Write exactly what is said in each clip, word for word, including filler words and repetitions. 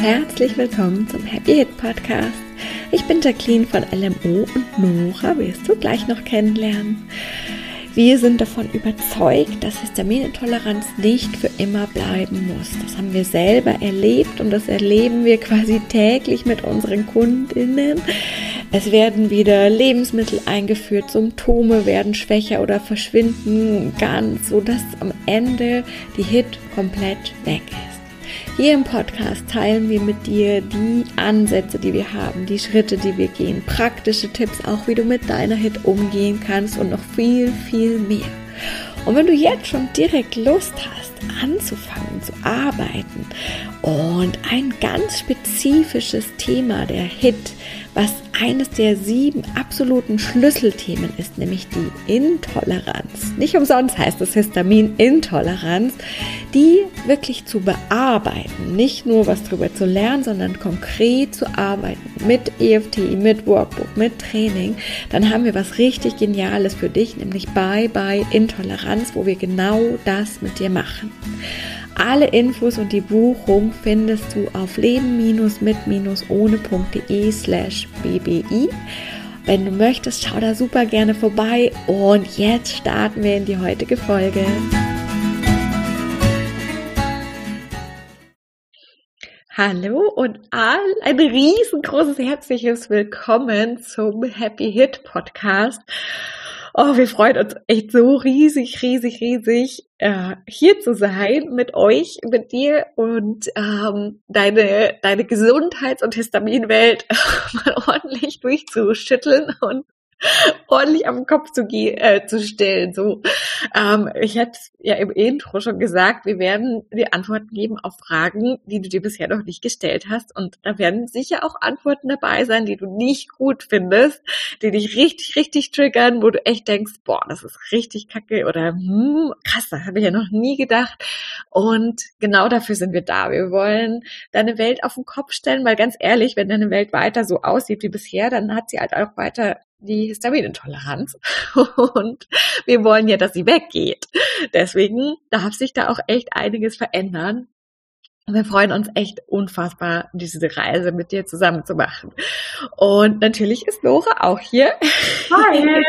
herzlich willkommen zum Happy Hit Podcast. Ich bin Jacqueline von L M O und Nora wirst du gleich noch kennenlernen. Wir sind davon überzeugt, dass Histaminintoleranz nicht für immer bleiben muss. Das haben wir selber erlebt und das erleben wir quasi täglich mit unseren KundInnen. Es werden wieder Lebensmittel eingeführt, Symptome werden schwächer oder verschwinden ganz, sodass am Ende die Hit komplett weg ist. Hier im Podcast teilen wir mit dir die Ansätze, die wir haben, die Schritte, die wir gehen, praktische Tipps auch, wie du mit deiner Hit umgehen kannst und noch viel, viel mehr. Und wenn du jetzt schon direkt Lust hast, anzufangen zu arbeiten und ein ganz spezifisches Thema der Hit, was eines der sieben absoluten Schlüsselthemen ist, nämlich die Intoleranz. Nicht umsonst heißt es Histaminintoleranz, die wirklich zu bearbeiten, nicht nur was drüber zu lernen, sondern konkret zu arbeiten mit E F T, mit Workbook, mit Training, dann haben wir was richtig Geniales für dich, nämlich Bye Bye Intoleranz, wo wir genau das mit dir machen. Alle Infos und die Buchung findest du auf leben-mit-ohne.de slash bbi. Wenn du möchtest, schau da super gerne vorbei und jetzt starten wir in die heutige Folge. Hallo und all ein riesengroßes herzliches Willkommen zum Happy Hit Podcast. Oh, wir freuen uns echt so riesig, riesig, riesig, äh, hier zu sein mit euch, mit dir und ähm, deine deine Gesundheits- und Histaminwelt mal ordentlich durchzuschütteln und ordentlich auf den Kopf zu gehen, äh, zu stellen. So, ähm, ich hatte ja im Intro schon gesagt, wir werden dir Antworten geben auf Fragen, die du dir bisher noch nicht gestellt hast. Und da werden sicher auch Antworten dabei sein, die du nicht gut findest, die dich richtig, richtig triggern, wo du echt denkst, boah, das ist richtig kacke oder hm, krass, das habe ich ja noch nie gedacht. Und genau dafür sind wir da. Wir wollen deine Welt auf den Kopf stellen, weil ganz ehrlich, wenn deine Welt weiter so aussieht wie bisher, dann hat sie halt auch weiter die Histaminintoleranz und wir wollen ja, dass sie weggeht. Deswegen darf sich da auch echt einiges verändern. Und wir freuen uns echt unfassbar, diese Reise mit dir zusammen zu machen. Und natürlich ist Nora auch hier. Hi!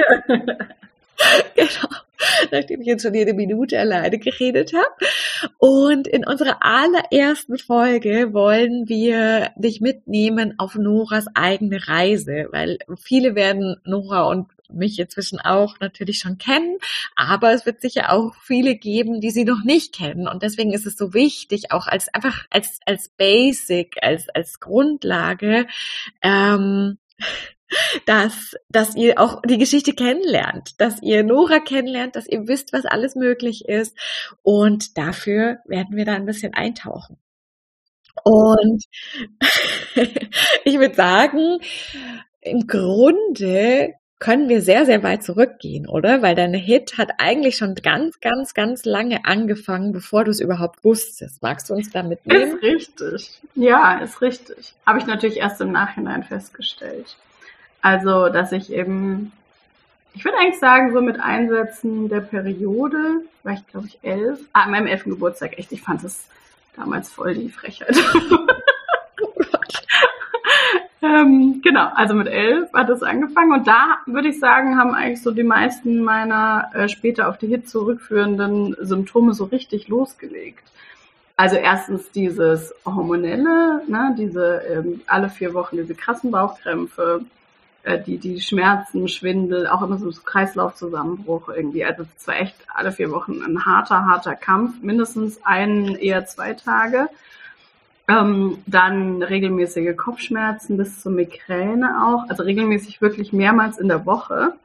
Genau, nachdem ich jetzt schon jede Minute alleine geredet habe. Und in unserer allerersten Folge wollen wir dich mitnehmen auf Noras eigene Reise, weil viele werden Nora und mich inzwischen auch natürlich schon kennen, aber es wird sicher auch viele geben, die sie noch nicht kennen und deswegen ist es so wichtig, auch als einfach als als Basic, als als Grundlage, ähm, dass, dass ihr auch die Geschichte kennenlernt, dass ihr Nora kennenlernt, dass ihr wisst, was alles möglich ist und dafür werden wir da ein bisschen eintauchen. Und ich würde sagen, im Grunde können wir sehr, sehr weit zurückgehen, oder? Weil deine Hit hat eigentlich schon ganz, ganz, ganz lange angefangen, bevor du es überhaupt wusstest. Magst du uns da mitnehmen? Ist richtig. Ja, ist richtig. Habe ich natürlich erst im Nachhinein festgestellt. Also, dass ich eben, ich würde eigentlich sagen, so mit Einsätzen der Periode, war ich glaube ich elf, ah, an meinem elften Geburtstag, echt, ich fand es damals voll die Frechheit. ähm, genau, also mit elf hat es angefangen und da würde ich sagen, haben eigentlich so die meisten meiner äh, später auf die Hit zurückführenden Symptome so richtig losgelegt. Also erstens dieses Hormonelle, ne, diese ähm, alle vier Wochen diese krassen Bauchkrämpfe, die die Schmerzen, Schwindel, auch immer so ein Kreislaufzusammenbruch irgendwie. Also es war echt alle vier Wochen ein harter, harter Kampf, mindestens ein, eher zwei Tage. Ähm, dann regelmäßige Kopfschmerzen bis zur Migräne auch, also regelmäßig wirklich mehrmals in der Woche.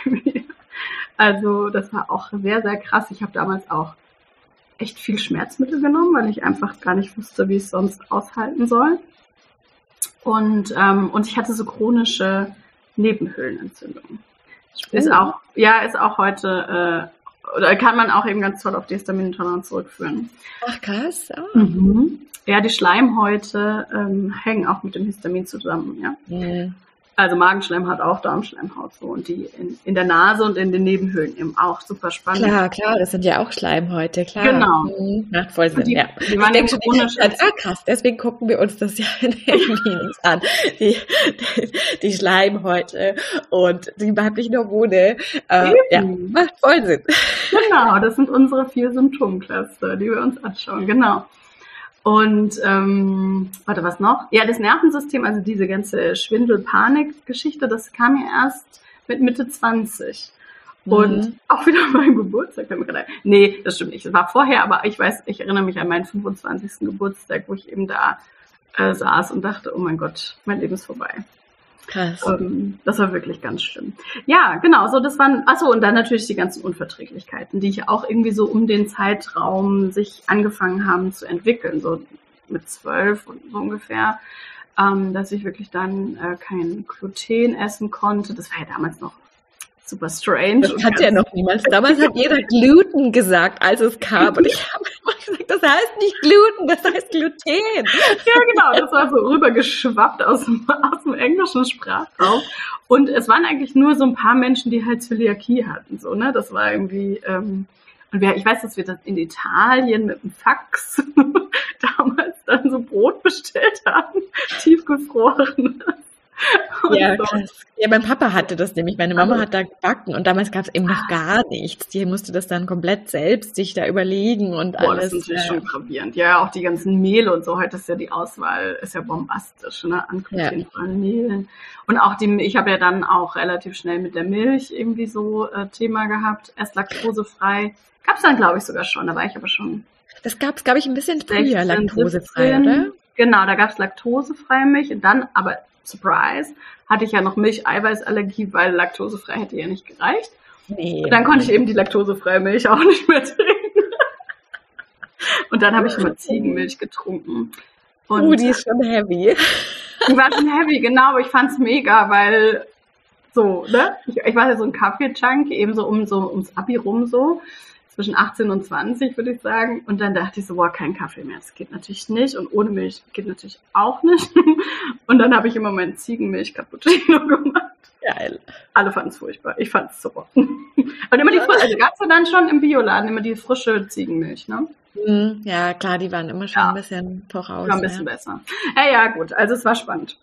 Also das war auch sehr, sehr krass. Ich habe damals auch echt viel Schmerzmittel genommen, weil ich einfach gar nicht wusste, wie ich es sonst aushalten soll. Und, ähm, und ich hatte so chronische Nebenhöhlenentzündung. Ist Oh. auch, ja, ist auch heute, äh, oder kann man auch eben ganz toll auf die Histaminintoleranz zurückführen. Ach krass. Ah. Mhm. Ja, die Schleimhäute ähm, hängen auch mit dem Histamin zusammen, ja. Mhm. Also Magenschleimhaut auch, Darmschleimhaut so und die in, in der Nase und in den Nebenhöhlen eben auch super spannend. Klar, klar, das sind ja auch Schleimhäute, klar. Genau. Mhm. Macht voll Sinn, Die, ja. die waren Ich denke schon, ohne die ganze Zeit, ah, krass, deswegen gucken wir uns das ja in den Meetings an. Die, die, die Schleimhäute und die weiblichen Hormone. Äh, ja, macht voll Sinn. Genau, das sind unsere vier Symptomcluster, die wir uns anschauen, genau. Und, ähm, warte, was noch? Ja, das Nervensystem, also diese ganze Schwindel-Panik-Geschichte, das kam ja erst mit Mitte zwanzig. Und mhm. auch wieder mein Geburtstag. Nee, das stimmt nicht. Das war vorher, aber ich weiß, ich erinnere mich an meinen fünfundzwanzigsten Geburtstag, wo ich eben da äh, saß und dachte, oh mein Gott, mein Leben ist vorbei. Krass. Ähm, das war wirklich ganz schlimm. Ja, genau, so das waren, achso, und dann natürlich die ganzen Unverträglichkeiten, die ich auch irgendwie so um den Zeitraum sich angefangen haben zu entwickeln, so mit zwölf und so ungefähr, ähm, dass ich wirklich dann äh, kein Gluten essen konnte. Das war ja damals noch super strange. Das hat ja noch niemals. Damals hat jeder Gluten gesagt, als es kam. Und ich habe immer gesagt, das heißt nicht Gluten, das heißt Gluten. Ja, genau. Das war so rübergeschwappt aus dem, aus dem englischen Sprachraum. Und es waren eigentlich nur so ein paar Menschen, die halt Zöliakie hatten. So, ne? Das war irgendwie... Ähm, und wir, ich weiß, dass wir das in Italien mit dem Fax damals dann so Brot bestellt haben, tiefgefroren. Ja, krass. Ja, mein Papa hatte das nämlich. Meine Mama hat da gebacken und damals gab es eben noch gar nichts. Die musste das dann komplett selbst sich da überlegen und Boah, alles. Das ist natürlich äh, schon gravierend. Ja, auch die ganzen Mehle und so. Heute ist ja die Auswahl, ist ja bombastisch, ne? An glutenfreien Mehlen. Und auch die, ich habe ja dann auch relativ schnell mit der Milch irgendwie so äh, Thema gehabt. Erst laktosefrei. Gab es dann, glaube ich, sogar schon. Da war ich aber schon. Das gab es, glaube ich, ein bisschen früher, sechzehn, laktosefrei, siebzehn. oder? Genau, da gab es laktosefreie Milch. Und dann, aber Surprise, hatte ich ja noch Milch-Eiweiß-Allergie, weil laktosefrei hätte ja nicht gereicht. Nee. Und dann konnte ich eben die laktosefreie Milch auch nicht mehr trinken. Und dann habe ich immer Ziegenmilch getrunken. Und uh, die ist schon heavy. Die war schon heavy, genau, aber ich fand's mega, weil so, ne? Ich, ich war ja so ein Kaffee-Junkie, eben so um so ums Abi rum so. Zwischen achtzehn und zwanzig, würde ich sagen. Und dann dachte ich so, boah, kein Kaffee mehr. Das geht natürlich nicht. Und ohne Milch geht natürlich auch nicht. Und dann habe ich immer meinen Ziegenmilch-Cappuccino gemacht. Geil. Alle fanden es furchtbar. Ich fand es super. Und immer die, also gab es ja dann schon im Bioladen immer die frische Ziegenmilch, ne? Ja, klar, die waren immer schon ja. ein bisschen voraus. War ein bisschen ja. besser. Ja, ja, gut. Also es war spannend.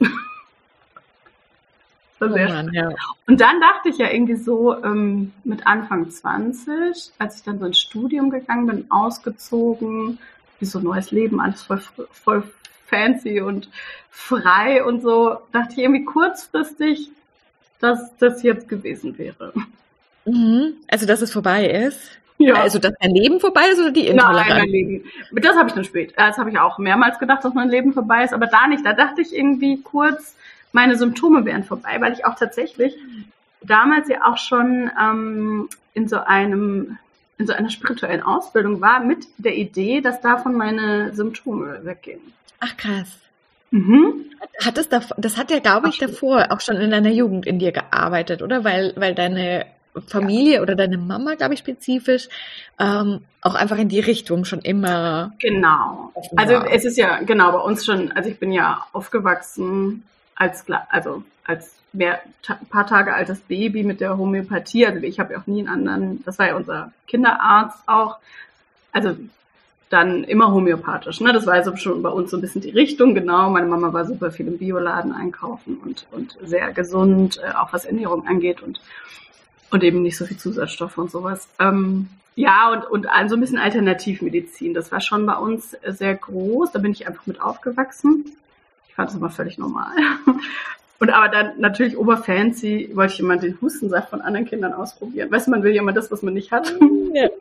Oh Mann, ja. Und dann dachte ich ja irgendwie so ähm, mit Anfang zwanzig, als ich dann so ins Studium gegangen bin, ausgezogen, wie so ein neues Leben, alles voll, voll fancy und frei und so, dachte ich irgendwie kurzfristig, dass das jetzt gewesen wäre. Mhm. Also, dass es vorbei ist? Ja. Also, dass dein Leben vorbei ist oder die Intoleranz? Nein, mein Leben. Das habe ich dann spät. Das habe ich auch mehrmals gedacht, dass mein Leben vorbei ist, aber da nicht. Da dachte ich irgendwie kurz, meine Symptome wären vorbei, weil ich auch tatsächlich damals ja auch schon ähm, in so einem, in so einer spirituellen Ausbildung war mit der Idee, dass davon meine Symptome weggehen. Ach krass. Mhm. Hat es da, das hat ja, glaube ich, davor auch schon in deiner Jugend in dir gearbeitet, oder? Weil, weil deine Familie ja. oder deine Mama, glaube ich, spezifisch, ähm, auch einfach in die Richtung schon immer. Genau. Also war. Es ist ja, genau, bei uns schon, also ich bin ja aufgewachsen als, also als mehr, ein paar Tage altes Baby mit der Homöopathie. Also ich habe ja auch nie einen anderen, das war ja unser Kinderarzt auch, also dann immer homöopathisch. Ne? Das war also schon bei uns so ein bisschen die Richtung, genau. Meine Mama war super viel im Bioladen einkaufen und, und sehr gesund, äh, auch was Ernährung angeht und, und eben nicht so viel Zusatzstoffe und sowas. Ähm, ja, und, und so ein bisschen Alternativmedizin. Das war schon bei uns sehr groß. Da bin ich einfach mit aufgewachsen. Ich fand das immer völlig normal. Und aber dann natürlich oberfancy wollte ich immer den Hustensaft von anderen Kindern ausprobieren. Weißt du, man will ja immer das, was man nicht hat. Ja.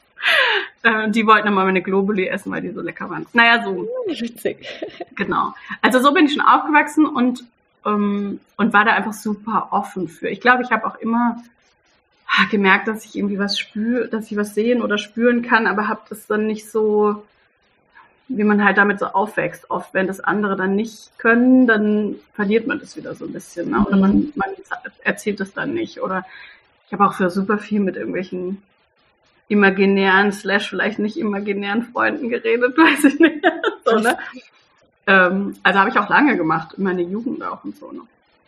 äh, die wollten immer meine Globuli essen, weil die so lecker waren. Naja, so. Witzig. Genau. Also so bin ich schon aufgewachsen und, ähm, und war da einfach super offen für. Ich glaube, ich habe auch immer gemerkt, dass ich irgendwie was spüre, dass ich was sehen oder spüren kann, aber habe das dann nicht so, wie man halt damit so aufwächst. Oft, wenn das andere dann nicht können, dann verliert man das wieder so ein bisschen. Ne? Oder man, man erzählt das dann nicht. Oder ich habe auch für super viel mit irgendwelchen imaginären, slash vielleicht nicht imaginären Freunden geredet, weiß ich nicht. So, ne? ähm, also habe ich auch lange gemacht, in meiner Jugend auch und so. Ne?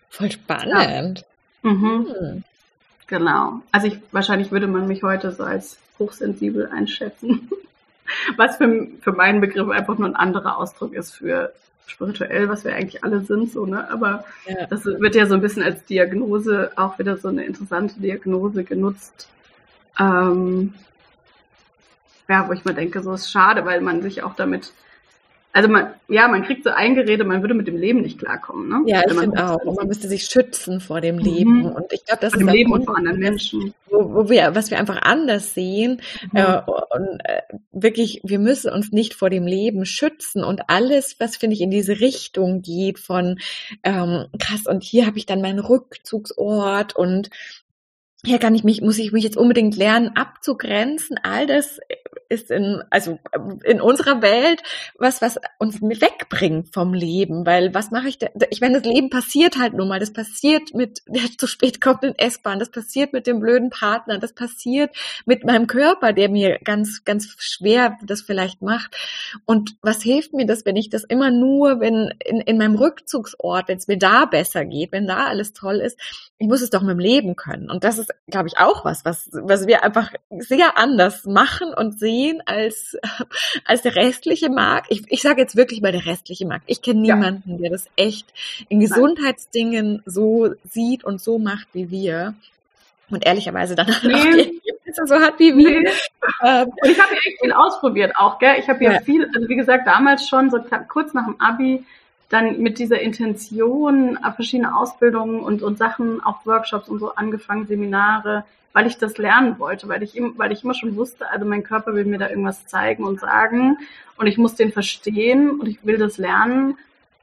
Voll spannend. Ja. Mhm. Hm. Genau. Also ich, wahrscheinlich würde man mich heute so als hochsensibel einschätzen, was für, für meinen Begriff einfach nur ein anderer Ausdruck ist für spirituell, was wir eigentlich alle sind, so, ne? Aber ja. Das wird ja so ein bisschen als Diagnose, auch wieder so eine interessante Diagnose genutzt. Ähm, ja, wo ich mir denke, so ist schade, weil man sich auch damit, also man, ja, man kriegt so eingeredet, man würde mit dem Leben nicht klarkommen, ne? Ja, ich finde auch. Und man müsste sich schützen vor dem Leben. Mhm. Und ich glaube, das vor ist dem auch Leben und vor anderen Menschen. Wo, wo wir, was wir einfach anders sehen. Mhm. Äh, und äh, wirklich, wir müssen uns nicht vor dem Leben schützen. Und alles, was, finde ich, in diese Richtung geht von ähm, krass, und hier habe ich dann meinen Rückzugsort und hier kann ich mich, muss ich mich jetzt unbedingt lernen, abzugrenzen. All das ist in, also in unserer Welt was, was uns wegbringt vom Leben. Weil was mache ich da? Ich meine, das Leben passiert halt nun mal. Das passiert mit der zu spät kommenden S-Bahn. Das passiert mit dem blöden Partner. Das passiert mit meinem Körper, der mir ganz, ganz schwer das vielleicht macht. Und was hilft mir das, wenn ich das immer nur, wenn in, in meinem Rückzugsort, wenn es mir da besser geht, wenn da alles toll ist, ich muss es doch mit dem Leben können. Und das ist, glaube ich, auch was, was, was wir einfach sehr anders machen und sehen als, als der restliche Markt. Ich, ich sage jetzt wirklich mal der restliche Markt. Ich kenne niemanden, ja. der das echt in Gesundheitsdingen so sieht und so macht wie wir. Und ehrlicherweise dann nee. auch die Ergebnisse so hat wie wir. Nee. Ähm, und ich habe ja echt viel ausprobiert auch, gell? Ich habe ja, ja viel, also wie gesagt, damals schon, so kurz nach dem Abi, dann mit dieser Intention verschiedene Ausbildungen und, und Sachen, auch Workshops und so angefangen, Seminare, weil ich das lernen wollte, weil ich, weil ich immer schon wusste, also mein Körper will mir da irgendwas zeigen und sagen und ich muss den verstehen und ich will das lernen,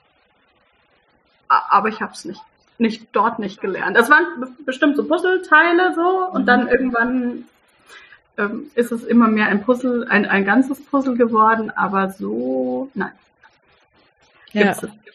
aber ich habe es nicht, nicht dort nicht gelernt. Das waren bestimmt so Puzzleteile so und mhm. dann irgendwann ähm, ist es immer mehr ein Puzzle, ein, ein ganzes Puzzle geworden, aber so, nein. Ja.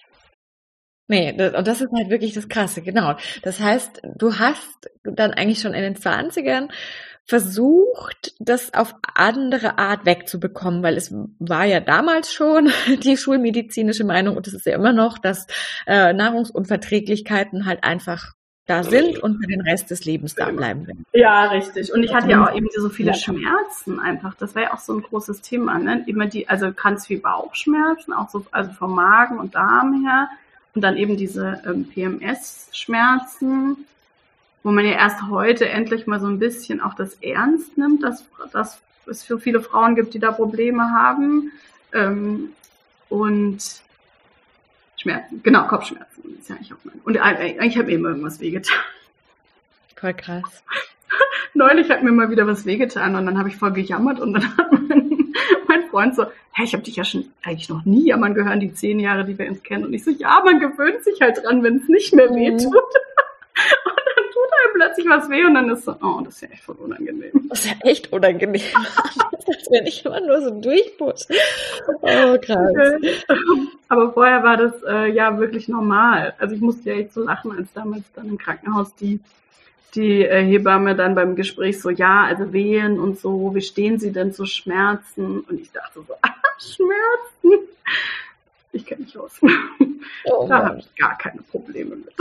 Nee, das, und das ist halt wirklich das Krasse, genau. Das heißt, du hast dann eigentlich schon in den zwanzigern versucht, das auf andere Art wegzubekommen, weil es war ja damals schon die schulmedizinische Meinung und es ist ja immer noch, dass äh, Nahrungsunverträglichkeiten halt einfach da sind und für den Rest des Lebens da bleiben werden. Ja, richtig. Und ich hatte ja auch eben so viele ja. Schmerzen einfach. Das war ja auch so ein großes Thema, ne? Immer die, also ganz viel Bauchschmerzen, auch so, also vom Magen und Darm her. Und dann eben diese ähm, P M S-Schmerzen, wo man ja erst heute endlich mal so ein bisschen auch das ernst nimmt, dass, dass es für viele Frauen gibt, die da Probleme haben. Ähm, und Schmerzen, genau, Kopfschmerzen. Das ist ja eigentlich auch mein. Und eigentlich hat mir immer irgendwas wehgetan. Voll krass. Neulich hat mir mal wieder was wehgetan und dann habe ich voll gejammert und dann hat mein, mein Freund so, hey, ich habe dich ja schon eigentlich noch nie jammern gehört, die zehn Jahre, die wir uns kennen. Und ich so, ja, man gewöhnt sich halt dran, wenn es nicht mehr weh tut. Mhm. Und dann tut einem plötzlich was weh und dann ist so, oh, das ist ja echt voll unangenehm. Das ist ja echt unangenehm. Das wäre nicht immer nur so durchputzt. Oh, krass. Aber vorher war das äh, ja wirklich normal. Also ich musste ja echt so lachen, als damals dann im Krankenhaus die die äh, Hebamme dann beim Gespräch so, ja, also Wehen und so, wie stehen Sie denn zu Schmerzen? Und ich dachte so, ah, Schmerzen? Ich kenne mich aus. Oh, da habe ich gar keine Probleme mit.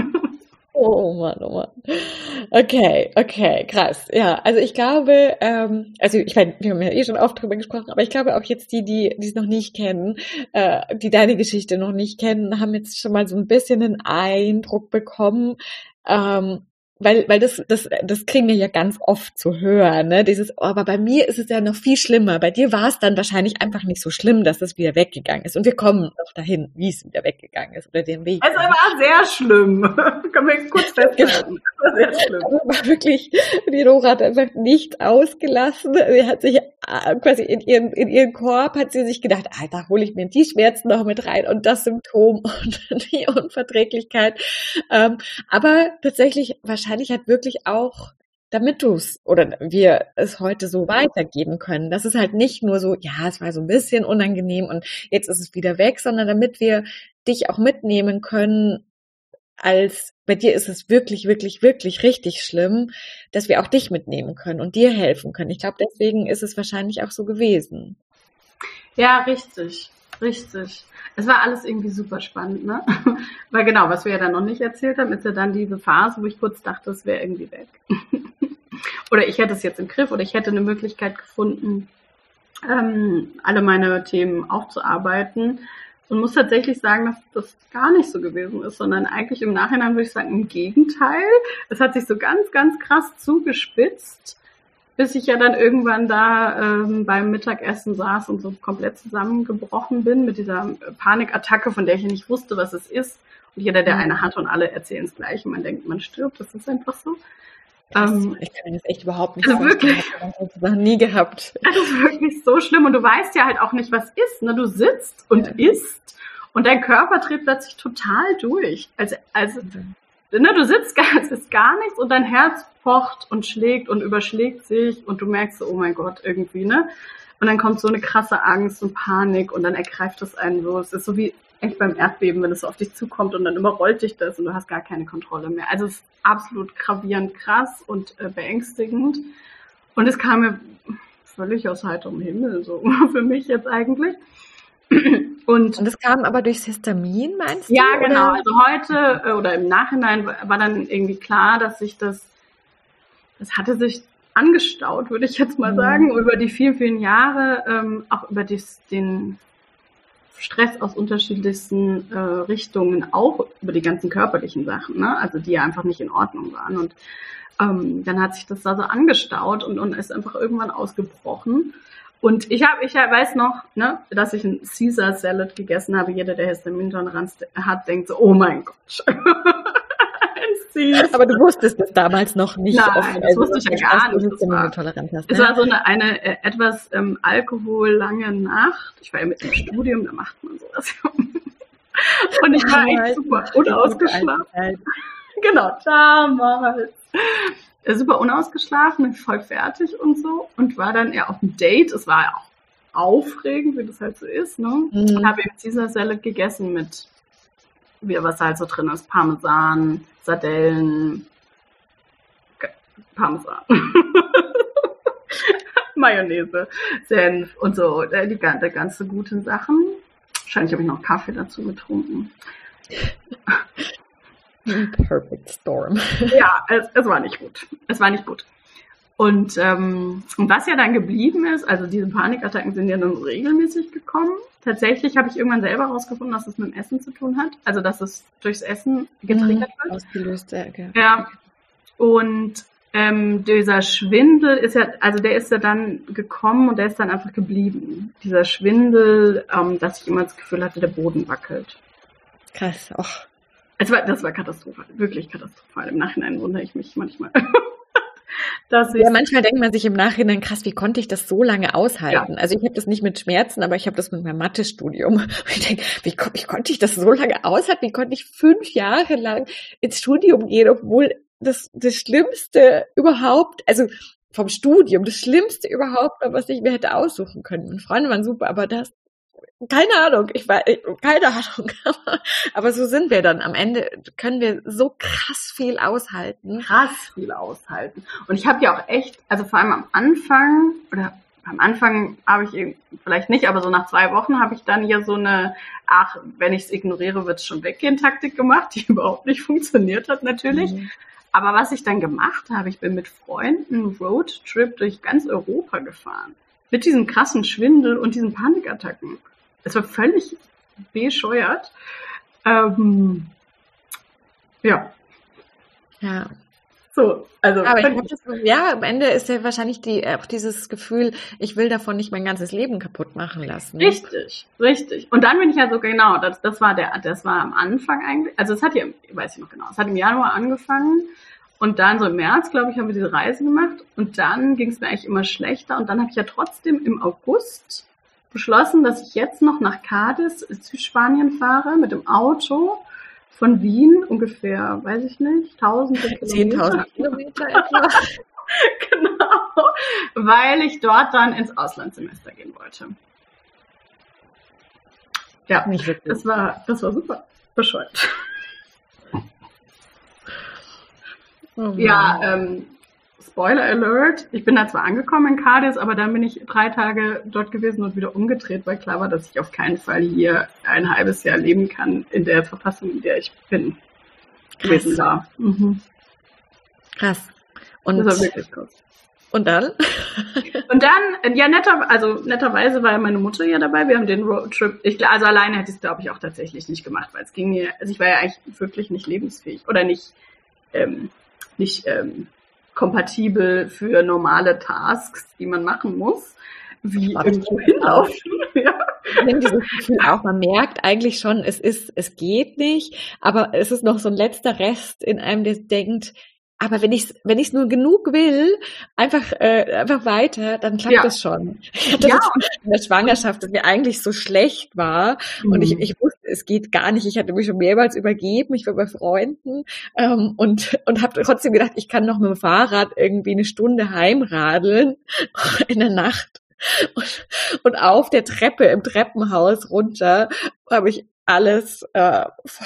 Oh Mann, oh Mann. Okay, okay, krass. Ja, also ich glaube, ähm, also ich meine, wir haben ja eh schon oft drüber gesprochen, aber ich glaube auch jetzt die, die die es noch nicht kennen, äh, die deine Geschichte noch nicht kennen, haben jetzt schon mal so ein bisschen einen Eindruck bekommen, ähm, Weil, weil das, das, das kriegen wir ja ganz oft zu hören, ne? Dieses, oh, aber bei mir ist es ja noch viel schlimmer. Bei dir war es dann wahrscheinlich einfach nicht so schlimm, dass es wieder weggegangen ist. Und wir kommen noch dahin, wie es wieder weggegangen ist oder den Weg. Es war sehr schlimm. Können wir kurz festhalten. Es war sehr schlimm. Also war wirklich, die Nora hat einfach nicht ausgelassen. Sie hat sich quasi in ihren, in ihren Korb hat sie sich gedacht, ah, da hole ich mir die Schmerzen noch mit rein und das Symptom und die Unverträglichkeit. Ähm, aber tatsächlich wahrscheinlich Wahrscheinlich hat wirklich auch, damit du es oder wir es heute so weitergeben können, dass es halt nicht nur so, ja, es war so ein bisschen unangenehm und jetzt ist es wieder weg, sondern damit wir dich auch mitnehmen können, als bei dir ist es wirklich, wirklich, wirklich richtig schlimm, dass wir auch dich mitnehmen können und dir helfen können. Ich glaube, deswegen ist es wahrscheinlich auch so gewesen. Ja, richtig. Richtig. Es war alles irgendwie super spannend, ne? Weil genau, was wir ja dann noch nicht erzählt haben, ist ja dann diese Phase, wo ich kurz dachte, es wäre irgendwie weg. Oder ich hätte es jetzt im Griff oder ich hätte eine Möglichkeit gefunden, ähm, alle meine Themen aufzuarbeiten. Und muss tatsächlich sagen, dass das gar nicht so gewesen ist, sondern eigentlich im Nachhinein würde ich sagen, im Gegenteil. Es hat sich so ganz, ganz krass zugespitzt, bis ich ja dann irgendwann da ähm, beim Mittagessen saß und so komplett zusammengebrochen bin mit dieser Panikattacke, von der ich nicht wusste, was es ist. Und jeder, der eine hat und alle erzählen es gleich und man denkt, man stirbt, das ist einfach so. Ähm, ich kann mir das echt überhaupt nicht also vorstellen. Ich habe das noch nie gehabt. Das ist wirklich so schlimm und du weißt ja halt auch nicht, was ist. Ne? Du sitzt und ja. isst und dein Körper dreht plötzlich total durch. Also, also ne, du sitzt, es ist gar nichts und dein Herz pocht und schlägt und überschlägt sich und du merkst so, oh mein Gott, irgendwie, ne? Und dann kommt so eine krasse Angst und Panik und dann ergreift es einen so. Es ist so wie echt beim Erdbeben, wenn es so auf dich zukommt und dann überrollt dich das und du hast gar keine Kontrolle mehr. Also es ist absolut gravierend krass und äh, beängstigend. Und es kam mir völlig aus heiterem Himmel, so für mich jetzt eigentlich. Und, und das kam aber durchs Histamin, meinst du? Ja, genau. Oder? Also heute äh, oder im Nachhinein war dann irgendwie klar, dass sich das, das hatte sich angestaut, würde ich jetzt mal mhm. sagen, über die vielen, vielen Jahre, ähm, auch über dies, den Stress aus unterschiedlichsten äh, Richtungen, auch über die ganzen körperlichen Sachen, ne? Also die ja einfach nicht in Ordnung waren. Und ähm, dann hat sich das da so angestaut und, und ist einfach irgendwann ausgebrochen. Und ich habe, ich weiß noch, ne, dass ich einen Caesar Salad gegessen habe. Jeder, der Histaminintoleranz hat, denkt so, oh mein Gott. Aber du wusstest das damals noch nicht. Nein, offen, das wusste ich ja gar nicht. Das war, hast, es ne? war so eine, eine äh, etwas ähm, alkohollange Nacht. Ich war ja mit dem Studium, da macht man sowas. Und ich war echt super unausgeschlafen. Genau, damals. Super unausgeschlafen, voll fertig und so. Und war dann eher auf dem Date. Es war ja auch aufregend, wie das halt so ist. Ne? Mhm. Und habe eben Caesar Salad gegessen mit, wie was halt so drin ist, Parmesan, Sardellen, Parmesan, Mayonnaise, Senf und so, die, die ganze guten Sachen. Wahrscheinlich habe ich noch Kaffee dazu getrunken. Perfect Storm. Ja, es, es war nicht gut. Es war nicht gut. Und, ähm, und was ja dann geblieben ist, also diese Panikattacken sind ja dann regelmäßig gekommen. Tatsächlich habe ich irgendwann selber herausgefunden, dass es mit dem Essen zu tun hat. Also, dass es durchs Essen getriggert wird. Ausgelöst, ja. Okay. Ja. Und ähm, dieser Schwindel ist ja, also der ist ja dann gekommen und der ist dann einfach geblieben. Dieser Schwindel, ähm, dass ich immer das Gefühl hatte, der Boden wackelt. Krass, auch. Es war, das war katastrophal, wirklich katastrophal. Im Nachhinein wundere ich mich manchmal. Dass ja, manchmal denkt man sich im Nachhinein, krass, wie konnte ich das so lange aushalten? Ja. Also ich habe das nicht mit Schmerzen, aber ich habe das mit meinem Mathestudium. Ich denke, wie, wie konnte ich das so lange aushalten? Wie konnte ich fünf Jahre lang ins Studium gehen, obwohl das das Schlimmste überhaupt, also vom Studium, das Schlimmste überhaupt, was ich mir hätte aussuchen können. Meine Freunde waren super, aber das keine Ahnung, ich war, keine Ahnung, aber so sind wir dann. Am Ende können wir so krass viel aushalten. Krass viel aushalten. Und ich habe ja auch echt, also vor allem am Anfang, oder am Anfang habe ich vielleicht nicht, aber so nach zwei Wochen habe ich dann ja so eine, ach, wenn ich es ignoriere, wird es schon weggehen, Taktik gemacht, die überhaupt nicht funktioniert hat natürlich. Mhm. Aber was ich dann gemacht habe, ich bin mit Freunden Roadtrip durch ganz Europa gefahren. Mit diesem krassen Schwindel und diesen Panikattacken. Es war völlig bescheuert. Ähm, ja. Ja. So, also. Aber ich das, ja, am Ende ist ja wahrscheinlich die, auch dieses Gefühl, ich will davon nicht mein ganzes Leben kaputt machen lassen. Richtig, richtig. Und dann bin ich ja so, genau, das, das war der, das war am Anfang eigentlich, also es hat ja, weiß ich noch genau, es hat im Januar angefangen. Und dann so im März, glaube ich, haben wir diese Reise gemacht. Und dann ging es mir eigentlich immer schlechter. Und dann habe ich ja trotzdem im August beschlossen, dass ich jetzt noch nach Cádiz, Südspanien fahre, mit dem Auto von Wien ungefähr, weiß ich nicht, tausende Kilometer. zehntausend Kilometer etwa. Genau, weil ich dort dann ins Auslandssemester gehen wollte. Ja, nicht wirklich. Das war, das war super bescheuert. Oh ja, ähm, Spoiler Alert, ich bin da zwar angekommen in Cadiz, aber dann bin ich drei Tage dort gewesen und wieder umgedreht, weil klar war, dass ich auf keinen Fall hier ein halbes Jahr leben kann in der Verfassung, in der ich bin. Gewesen war. Mhm. Krass. Und, das war wirklich krass. Und dann? Und dann, ja, netter, also netterweise war meine Mutter ja dabei. Wir haben den Roadtrip, ich, also alleine hätte ich es, glaube ich, auch tatsächlich nicht gemacht, weil es ging mir, also ich war ja eigentlich wirklich nicht lebensfähig oder nicht, ähm, nicht ähm, kompatibel für normale Tasks, die man machen muss, wie irgendwo hinlaufen. Ja. Ich habe dieses Gefühl auch, man merkt eigentlich schon, es ist, es geht nicht, aber es ist noch so ein letzter Rest in einem, der denkt, aber wenn ich wenn ich nur genug will, einfach äh, einfach weiter, dann klappt ja. das schon. Ich hatte ja. das in der Schwangerschaft, dass mir eigentlich so schlecht war mhm. und ich ich wusste, es geht gar nicht. Ich hatte mich schon mehrmals übergeben, ich war bei Freunden ähm, und und habe trotzdem gedacht, ich kann noch mit dem Fahrrad irgendwie eine Stunde heimradeln in der Nacht. Und, und auf der Treppe im Treppenhaus runter habe ich alles äh,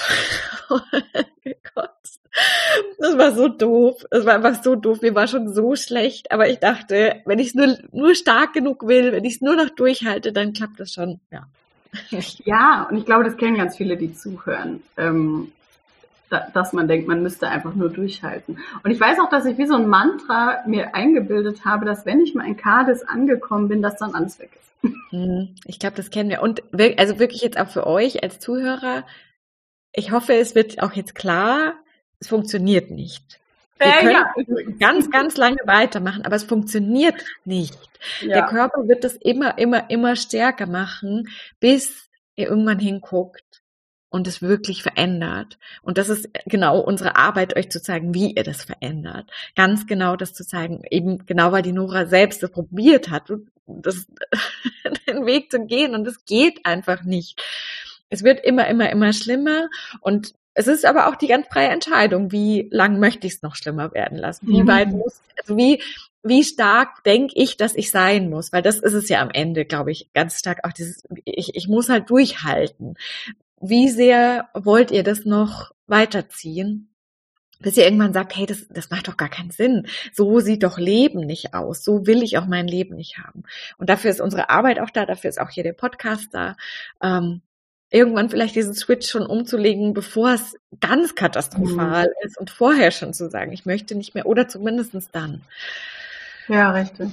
gekotzt. Das war so doof. Das war einfach so doof. Mir war schon so schlecht. Aber ich dachte, wenn ich es nur, nur stark genug will, wenn ich es nur noch durchhalte, dann klappt das schon. Ja. Ja, und ich glaube, das kennen ganz viele, die zuhören. Ähm, da, dass man denkt, man müsste einfach nur durchhalten. Und ich weiß auch, dass ich wie so ein Mantra mir eingebildet habe, dass wenn ich mal in Cadiz angekommen bin, dass dann alles weg ist. Ich glaube, das kennen wir. Und also wirklich jetzt auch für euch als Zuhörer, ich hoffe, es wird auch jetzt klar, es funktioniert nicht. Wir äh, können ja. ganz, ganz lange weitermachen, aber es funktioniert nicht. Ja. Der Körper wird das immer, immer, immer stärker machen, bis er irgendwann hinguckt und es wirklich verändert. Und das ist genau unsere Arbeit, euch zu zeigen, wie ihr das verändert. Ganz genau das zu zeigen, eben genau, weil die Nora selbst das probiert hat, das, den Weg zu gehen, und es geht einfach nicht. Es wird immer, immer, immer schlimmer, und es ist aber auch die ganz freie Entscheidung, wie lang möchte ich es noch schlimmer werden lassen, wie mhm. weit muss, also wie, wie stark denke ich, dass ich sein muss, weil das ist es ja am Ende, glaube ich, ganz stark auch dieses, ich, ich muss halt durchhalten. Wie sehr wollt ihr das noch weiterziehen, bis ihr irgendwann sagt, hey, das, das macht doch gar keinen Sinn. So sieht doch Leben nicht aus. So will ich auch mein Leben nicht haben. Und dafür ist unsere Arbeit auch da, dafür ist auch hier der Podcast da. Ähm, irgendwann vielleicht diesen Switch schon umzulegen, bevor es ganz katastrophal mhm. ist, und vorher schon zu sagen, ich möchte nicht mehr, oder zumindest dann. Ja, richtig.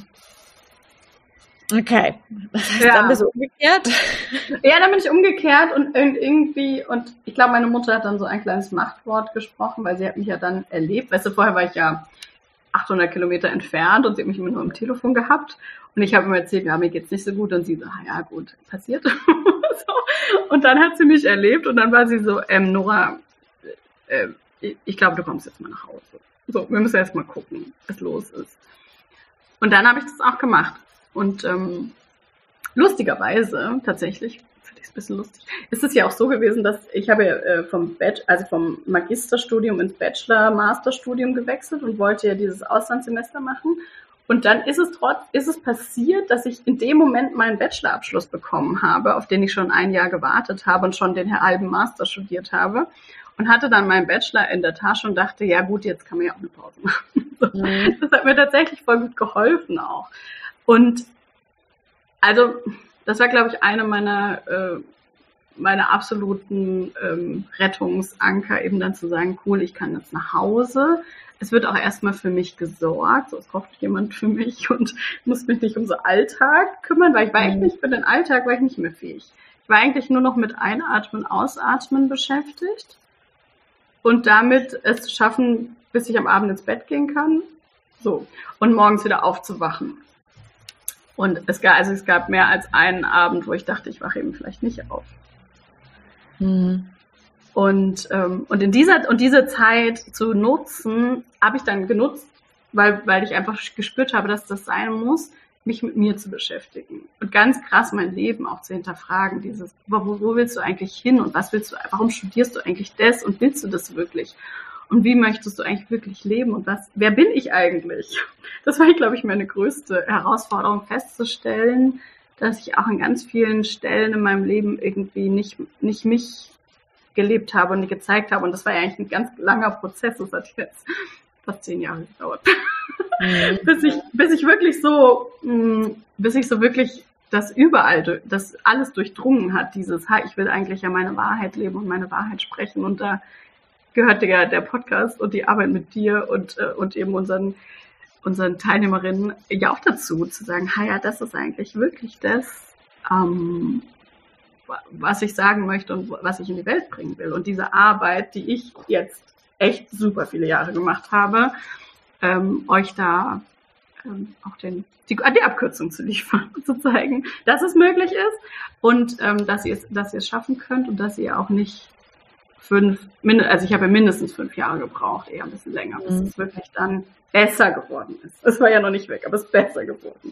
Okay, das heißt, ja. dann bist du umgekehrt? Ja, dann bin ich umgekehrt und irgendwie, und ich glaube, meine Mutter hat dann so ein kleines Machtwort gesprochen, weil sie hat mich ja dann erlebt. Weißt du, vorher war ich ja achthundert Kilometer entfernt und sie hat mich immer nur am Telefon gehabt, und ich habe immer erzählt, ja, mir geht's nicht so gut, und sie so, ah, ja gut, passiert. so. Und dann hat sie mich erlebt, und dann war sie so, ähm, Nora, äh, ich glaube, du kommst jetzt mal nach Hause. So, wir müssen erst mal gucken, was los ist. Und dann habe ich das auch gemacht. Und ähm, lustigerweise, tatsächlich, finde ich es ein bisschen lustig, ist es ja auch so gewesen, dass ich habe äh, vom Bachelor, also vom Magisterstudium ins Bachelor-Masterstudium gewechselt und wollte ja dieses Auslandssemester machen. Und dann ist es trotz, ist es passiert, dass ich in dem Moment meinen Bachelorabschluss bekommen habe, auf den ich schon ein Jahr gewartet habe und schon den halben Master studiert habe. Und hatte dann meinen Bachelor in der Tasche und dachte, ja gut, jetzt kann man ja auch eine Pause machen. So. Mhm. Das hat mir tatsächlich voll gut geholfen auch. Und also das war, glaube ich, eine meiner, äh, meiner absoluten ähm, Rettungsanker, eben dann zu sagen, cool, ich kann jetzt nach Hause. Es wird auch erstmal für mich gesorgt, so, es kocht jemand für mich und muss mich nicht um so Alltag kümmern, weil ich war eigentlich nicht für den Alltag, war ich nicht mehr fähig. Ich war eigentlich nur noch mit Einatmen, Ausatmen beschäftigt und damit es schaffen, bis ich am Abend ins Bett gehen kann, so, und morgens wieder aufzuwachen. Und es gab, also es gab mehr als einen Abend, wo ich dachte, ich wache eben vielleicht nicht auf. Mhm. Und, ähm, und in dieser, und diese Zeit zu nutzen, habe ich dann genutzt, weil, weil ich einfach gespürt habe, dass das sein muss, mich mit mir zu beschäftigen. Und ganz krass mein Leben auch zu hinterfragen. Dieses, wo, wo willst du eigentlich hin? Und was willst du, warum studierst du eigentlich das? Und willst du das wirklich? Und wie möchtest du eigentlich wirklich leben? Und was, wer bin ich eigentlich? Das war, glaube ich, meine größte Herausforderung, festzustellen, dass ich auch an ganz vielen Stellen in meinem Leben irgendwie nicht, nicht mich gelebt habe und nicht gezeigt habe. Und das war ja eigentlich ein ganz langer Prozess. Das hat jetzt fast zehn Jahre gedauert. Mhm. bis ich, bis ich wirklich so, mh, bis ich so wirklich das überall, das alles durchdrungen hat, dieses, ha, ich will eigentlich ja meine Wahrheit leben und meine Wahrheit sprechen, und da gehört ja der Podcast und die Arbeit mit dir und, und eben unseren, unseren Teilnehmerinnen ja auch dazu, zu sagen, ha ja, das ist eigentlich wirklich das, ähm, was ich sagen möchte und was ich in die Welt bringen will. Und diese Arbeit, die ich jetzt echt super viele Jahre gemacht habe, ähm, euch da ähm, auch den, die, die Abkürzung zu liefern, zu zeigen, dass es möglich ist und ähm, dass ihr es, dass ihr es schaffen könnt und dass ihr auch nicht fünf, also ich habe ja mindestens fünf Jahre gebraucht, eher ein bisschen länger, bis mhm. es wirklich dann besser geworden ist. Es war ja noch nicht weg, aber es ist besser geworden.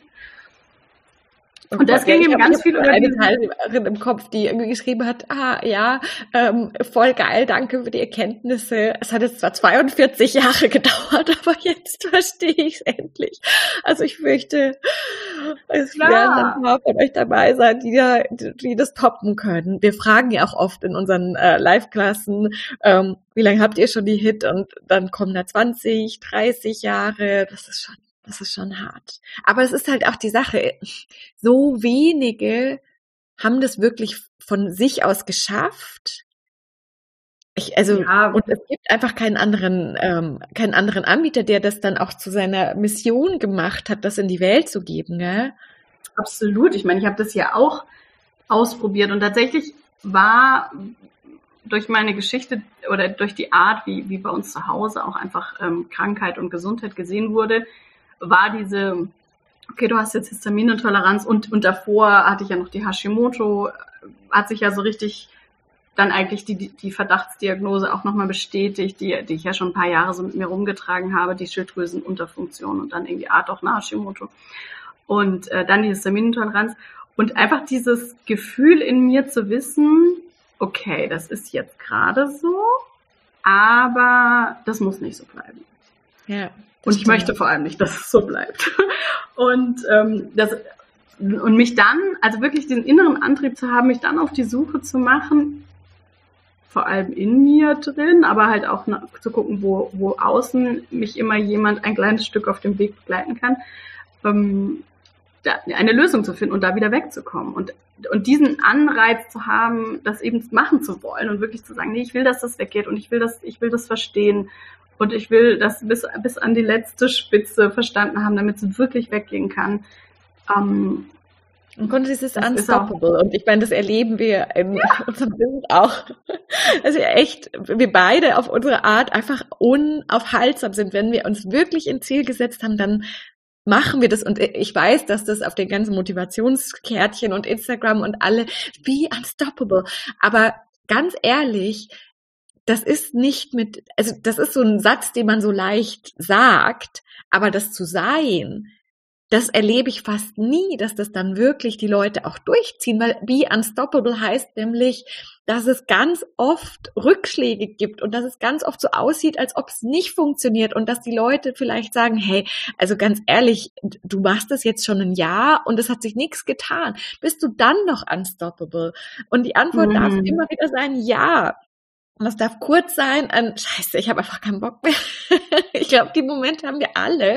Und, und das ging ihm ganz viel über eine Teilnehmerin im Kopf, die irgendwie geschrieben hat, ah ja, ähm, voll geil, danke für die Erkenntnisse. Es hat jetzt zwar zweiundvierzig Jahre gedauert, aber jetzt verstehe ich es endlich. Also ich fürchte, es Klar. werden ein paar von euch dabei sein, die, da, die das toppen können. Wir fragen ja auch oft in unseren äh, Live-Klassen, ähm, wie lange habt ihr schon die Hit? Und dann kommen da zwanzig, dreißig Jahre. Das ist schon Das ist schon hart. Aber es ist halt auch die Sache, so wenige haben das wirklich von sich aus geschafft. Ich, also, ja. Und es gibt einfach keinen anderen, ähm, keinen anderen Anbieter, der das dann auch zu seiner Mission gemacht hat, das in die Welt zu geben, gell? Absolut. Ich meine, ich habe das ja auch ausprobiert und tatsächlich war durch meine Geschichte oder durch die Art, wie, wie bei uns zu Hause auch einfach ähm, Krankheit und Gesundheit gesehen wurde, war diese, okay, du hast jetzt Histaminintoleranz und, und davor hatte ich ja noch die Hashimoto, hat sich ja so richtig dann eigentlich die, die Verdachtsdiagnose auch nochmal bestätigt, die, die ich ja schon ein paar Jahre so mit mir rumgetragen habe, die Schilddrüsenunterfunktion und dann irgendwie Art auch eine Hashimoto und äh, dann die Histaminintoleranz und einfach dieses Gefühl in mir zu wissen, okay, das ist jetzt gerade so, aber das muss nicht so bleiben. Ja. Und ich möchte vor allem nicht, dass es so bleibt. Und ähm, das und mich dann, also wirklich den inneren Antrieb zu haben, mich dann auf die Suche zu machen, vor allem in mir drin, aber halt auch nach, zu gucken, wo, wo außen mich immer jemand ein kleines Stück auf dem Weg begleiten kann, ähm, da, eine Lösung zu finden und da wieder wegzukommen. Und, und diesen Anreiz zu haben, das eben machen zu wollen und wirklich zu sagen, nee, ich will, dass das weggeht und ich will das, ich will das verstehen. Und ich will das bis, bis an die letzte Spitze verstanden haben, damit es wirklich weggehen kann. Ähm, und Kunst ist unstoppable. Und ich meine, das erleben wir in ja. unserem Business auch. Also echt, wir beide auf unsere Art einfach unaufhaltsam sind. Wenn wir uns wirklich ein Ziel gesetzt haben, dann machen wir das. Und ich weiß, dass das auf den ganzen Motivationskärtchen und Instagram und alle, be unstoppable. Aber ganz ehrlich, das ist nicht mit, also das ist so ein Satz, den man so leicht sagt, aber das zu sein, das erlebe ich fast nie, dass das dann wirklich die Leute auch durchziehen, weil be unstoppable heißt nämlich, dass es ganz oft Rückschläge gibt und dass es ganz oft so aussieht, als ob es nicht funktioniert und dass die Leute vielleicht sagen, hey, also ganz ehrlich, du machst das jetzt schon ein Jahr und es hat sich nichts getan. Bist du dann noch unstoppable? Und die Antwort mhm. darf immer wieder sein, ja. Und das darf kurz sein, an Scheiße, ich habe einfach keinen Bock mehr. Ich glaube, die Momente haben wir alle.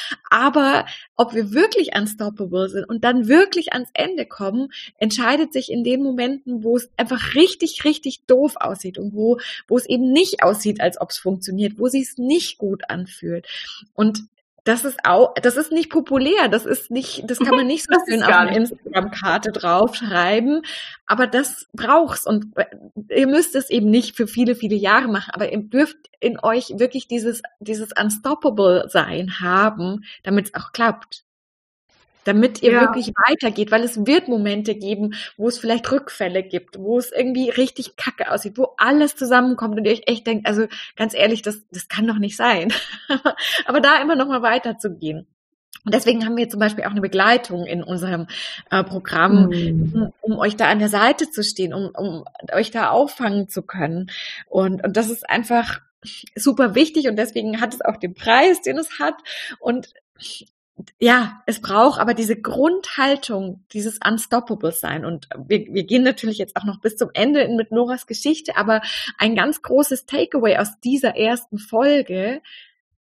Aber ob wir wirklich unstoppable sind und dann wirklich ans Ende kommen, entscheidet sich in den Momenten, wo es einfach richtig, richtig doof aussieht und wo, wo es eben nicht aussieht, als ob es funktioniert, wo sich es nicht gut anfühlt. Und das ist auch, das ist nicht populär, das ist nicht, das kann man nicht so schön auf eine Instagram-Karte draufschreiben, aber das braucht's und ihr müsst es eben nicht für viele, viele Jahre machen, aber ihr dürft in euch wirklich dieses, dieses Unstoppable-Sein haben, damit es auch klappt. Damit ihr ja. wirklich weitergeht, weil es wird Momente geben, wo es vielleicht Rückfälle gibt, wo es irgendwie richtig kacke aussieht, wo alles zusammenkommt und ihr euch echt denkt, also ganz ehrlich, das, das kann doch nicht sein. Aber da immer noch mal weiterzugehen. Und deswegen haben wir zum Beispiel auch eine Begleitung in unserem äh, Programm, mhm. um, um euch da an der Seite zu stehen, um, um euch da auffangen zu können. Und, und das ist einfach super wichtig und deswegen hat es auch den Preis, den es hat. Und ja, es braucht aber diese Grundhaltung, dieses Unstoppable sein. Und wir, wir gehen natürlich jetzt auch noch bis zum Ende mit Noras Geschichte, aber ein ganz großes Takeaway aus dieser ersten Folge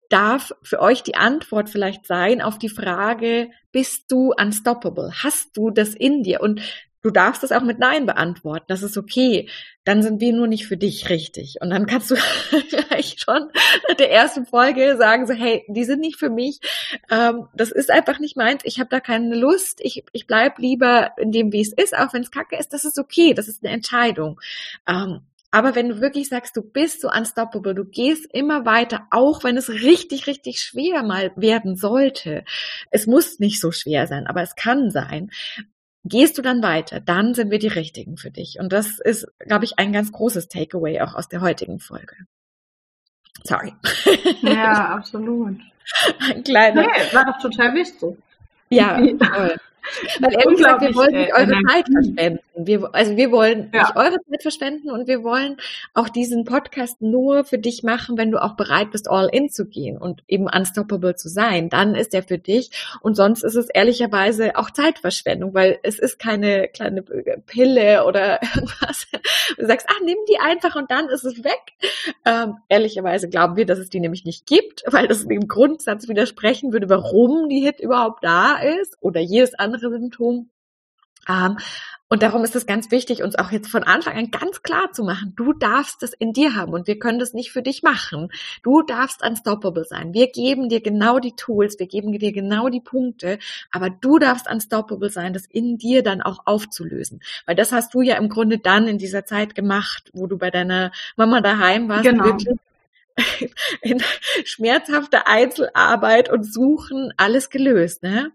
darf für euch die Antwort vielleicht sein auf die Frage, bist du unstoppable? Hast du das in dir? Und du darfst das auch mit Nein beantworten, das ist okay. Dann sind wir nur nicht für dich richtig. Und dann kannst du vielleicht schon nach der ersten Folge sagen, so, hey, die sind nicht für mich, ähm, das ist einfach nicht meins, ich habe da keine Lust, ich, ich bleib lieber in dem, wie es ist, auch wenn es kacke ist, das ist okay, das ist eine Entscheidung. Ähm, aber wenn du wirklich sagst, du bist so unstoppable, du gehst immer weiter, auch wenn es richtig, richtig schwer mal werden sollte. Es muss nicht so schwer sein, aber es kann sein. Gehst du dann weiter, dann sind wir die Richtigen für dich. Und das ist, glaube ich, ein ganz großes Takeaway auch aus der heutigen Folge. Sorry. Ja, absolut. Ein kleiner. Nee, war doch total wichtig. Ja, toll. Weil ehrlich gesagt, wir wollen nicht eure Zeit verschwenden. Wir, also wir wollen ja. nicht eure Zeit verschwenden und wir wollen auch diesen Podcast nur für dich machen, wenn du auch bereit bist, all in zu gehen und eben unstoppable zu sein. Dann ist er für dich und sonst ist es ehrlicherweise auch Zeitverschwendung, weil es ist keine kleine Pille oder irgendwas. Du sagst, ach, nimm die einfach und dann ist es weg. Ähm, ehrlicherweise glauben wir, dass es die nämlich nicht gibt, weil das dem Grundsatz widersprechen würde, warum die Hit überhaupt da ist oder jedes andere Symptom. Ähm, und darum ist es ganz wichtig, uns auch jetzt von Anfang an ganz klar zu machen, du darfst das in dir haben und wir können das nicht für dich machen. Du darfst unstoppable sein. Wir geben dir genau die Tools, wir geben dir genau die Punkte, aber du darfst unstoppable sein, das in dir dann auch aufzulösen. Weil das hast du ja im Grunde dann in dieser Zeit gemacht, wo du bei deiner Mama daheim warst. Genau. Wirklich in schmerzhafter Einzelarbeit und Suchen alles gelöst, ne?